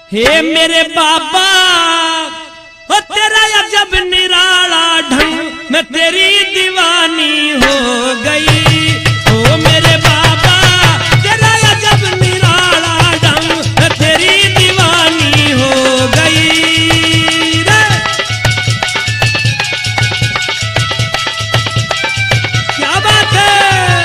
हे मेरे बाबा हो तेरा अजब निराला ढंग मैं तेरी दीवानी हो गई। ओ मेरे बाबा तेरा अजब निराला ढंग मैं तेरी दीवानी हो गई रे। क्या बात है।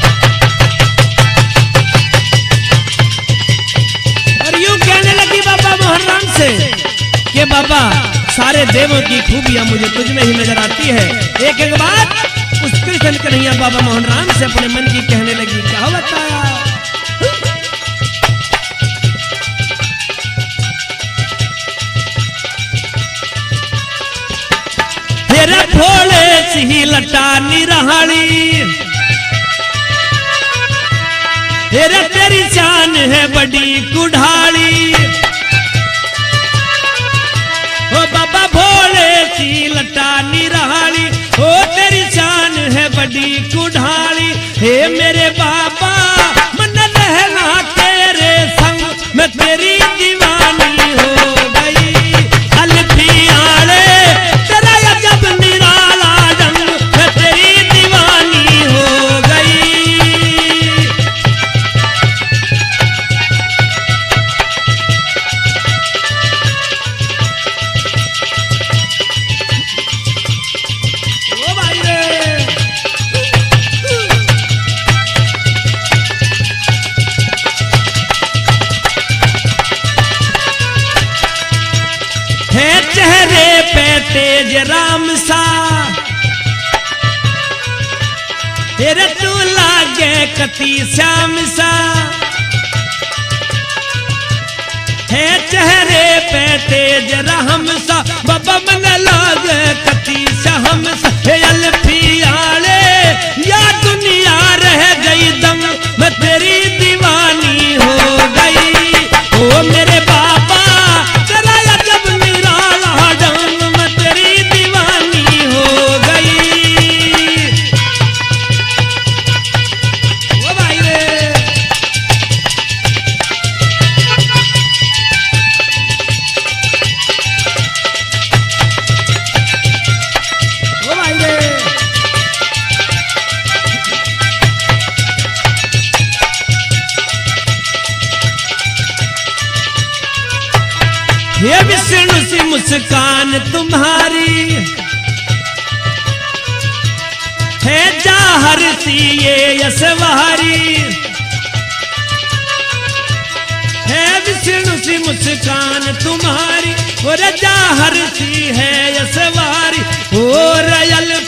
और यूं कहने लगी बाबा मोहन राम से कि बाबा सारे देवों की खूबियां मुझे तुझ में ही नजर आती है। एक एक बात उस कृष्ण कन्हैया बाबा मोहन राम से अपने मन की कहने लगी। क्या बताया। तेरे भोले सी लटा निराली तेरे तेरी जान है बड़ी कुढ़ाली। ओ बाबा भोले सी लटा निराली ओ तेरी जान है बड़ी कुढ़ाली। हे मेरे बाबा मन रहना तेरे संग मैं तेरी दीवानी हो गई। अलफियाले तेरा अजब निराला ढंग मैं तेरी दीवानी हो गई। चेहरे पे तेज राम सा तेरे तू लागे कति श्याम सा। है चेहरे पे तेज राम सा बाबा मन लागे कति श्याम सा। हे अलफियाले या दुनिया रह गई दम मैं तेरी दीवानी हो गई। ओ मेरे बाबा तेरा अजब निराला ढंग मैं तेरी दीवानी हो गई। ओ भाई रे। ओ भाई रे। ये विष्णु सी मुस्कान तुम्हारी है जाहर सी ये यशवारी। है विष्णु सी मुस्कान तुम्हारी और जाहर सी है यशवारी। और